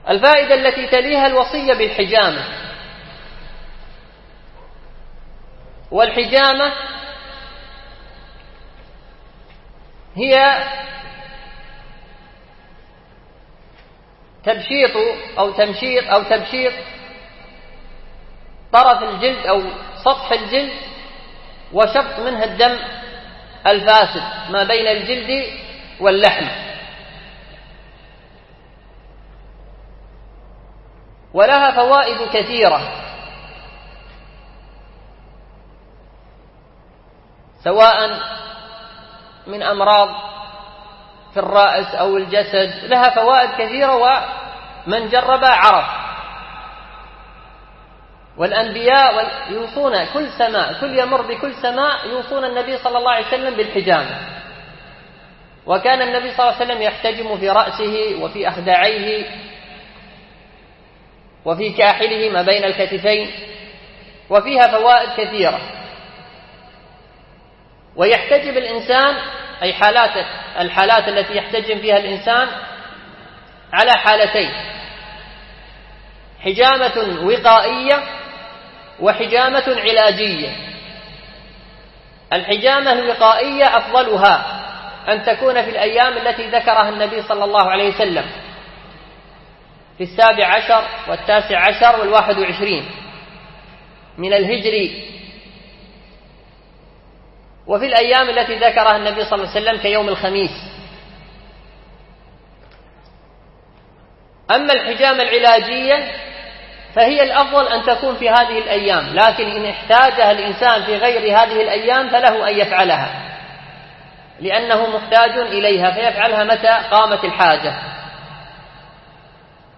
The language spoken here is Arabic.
الفائدة التي تليها الوصية بالحجامة. والحجامة هي تبشيط أو تبشيط طرف الجلد أو سطح الجلد وشق منها الدم الفاسد ما بين الجلد واللحم. ولها فوائد كثيرة، سواء من أمراض في الرأس أو الجسد، لها فوائد كثيرة ومن جربها عرف. والأنبياء يوصون كل يمر بكل سماء يوصون النبي صلى الله عليه وسلم بالحجامة. وكان النبي صلى الله عليه وسلم يحتجم في رأسه وفي أخدعيه وفي كاحله ما بين الكتفين، وفيها فوائد كثيرة. ويحتجب الإنسان، أي الحالات التي يحتجم فيها الإنسان، على حالتين: حجامة وقائية وحجامة علاجية. الحجامة الوقائية أفضلها أن تكون في الأيام التي ذكرها النبي صلى الله عليه وسلم، في 17 و19 و21 من الهجري، وفي الأيام التي ذكرها النبي صلى الله عليه وسلم كيوم الخميس. أما الحجامة العلاجية فهي الأفضل أن تكون في هذه الأيام، لكن إن احتاجها الإنسان في غير هذه الأيام فله أن يفعلها، لأنه محتاج إليها، فيفعلها متى قامت الحاجة.